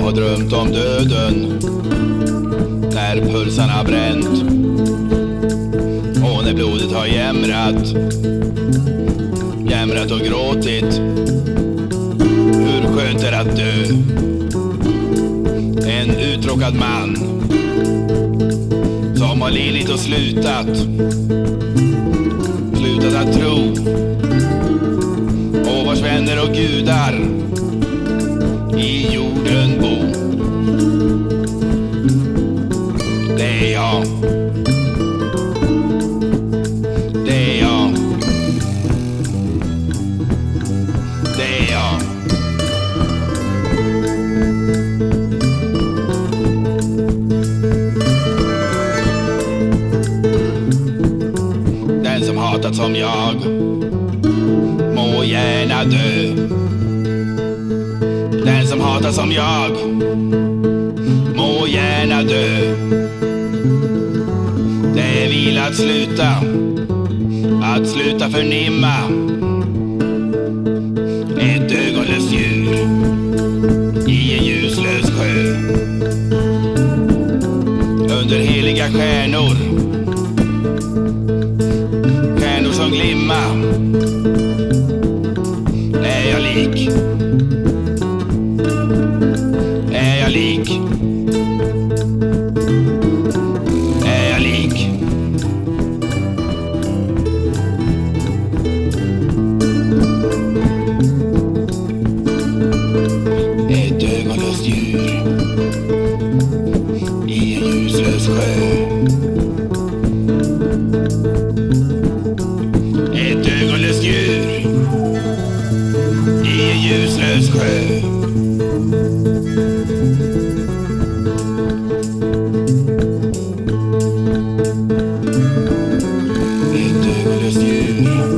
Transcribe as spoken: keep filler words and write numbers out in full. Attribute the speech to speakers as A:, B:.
A: har drömt om döden när pulsarna bränt och när blodet har jämrat Jämrat och gråtit. Hur skönt är att dö. En uttråkad man som har lidit och slutat Slutat att tro och vars vänner och gudar i jorden bo. Det är jag. Det är jag. Det är jag. Den som hatat som jag må gärna dö. Den som hatar som jag må gärna dö. Det är vila att sluta, att sluta förnimma ett ögonlöst djur i en ljuslös sjö. Under heliga stjärnor, stjärnor som glimma, är jag lik. Är jag lik? Är jag lik? Ett ögonlöst djur i en ljuslös sjö. Ett ögonlöst djur i en ljuslös sjö. Ett ögonlöst djur